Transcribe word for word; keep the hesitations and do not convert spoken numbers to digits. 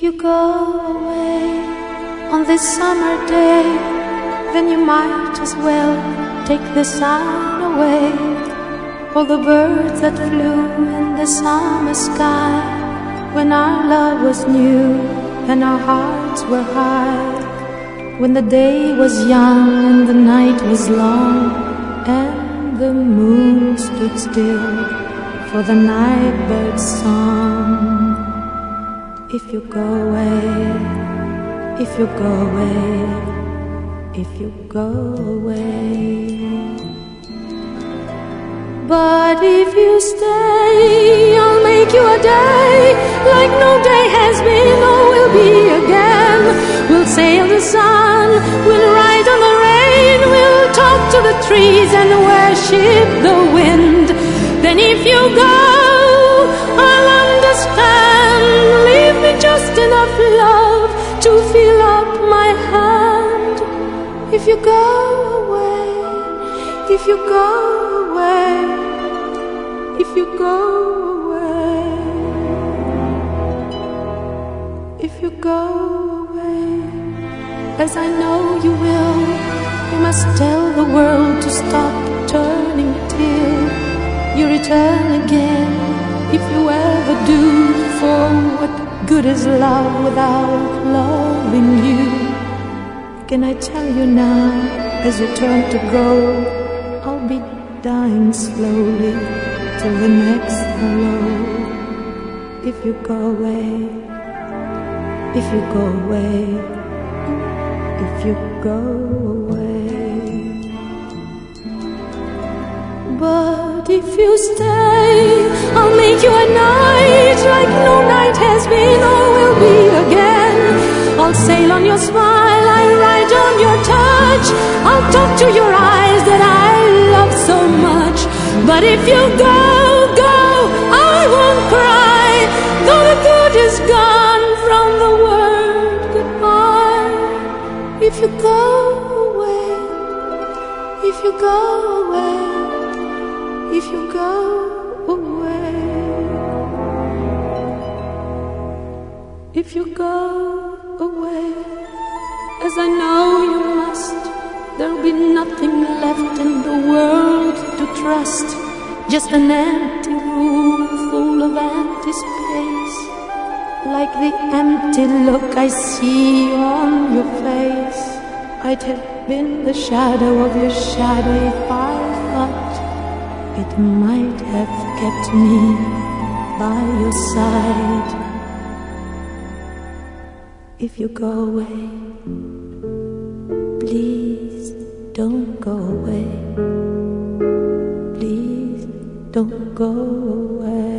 you go away on this summer day, then you might as well take the sun away. All the birds that flew in the summer sky, when our love was new and our hearts were high, when the day was young and the night was long, and the moon stood still for the night bird's song. If you go away, if you go away, if you go away. But if you stay, I'll make you a day like no day has been or will be again. We'll sail the sun, we'll ride on the rain, we'll talk to the trees and worship the wind. Then if you go, I'll understand. Leave me just enough love to fill up my hand. If you go away, if you go away, if you go away, if you go away, as I know you will, you must tell the world to stop turning till you return again. If you ever do, for what good is love without loving you? Can I tell you now, as you turn to go, I'll be dying slowly till the next hello. If you go away, if you go away, if you go away. But if you stay, I'll make you a night like no night has been or will be again. I'll sail on your smile, I'll ride on your touch, I'll talk to your eyes that I love so much. But if you go, go, I won't cry, though the good is gone from the word goodbye. If you go away, if you go away, if you go away, if you go away, as I know you must, there'll be nothing left in the world to trust, just an empty room full of empty space, like the empty look I see on your face. I'd have been the shadow of your shadow if I thought it might have kept me by your side. If you go away, please don't go away. Please don't go away.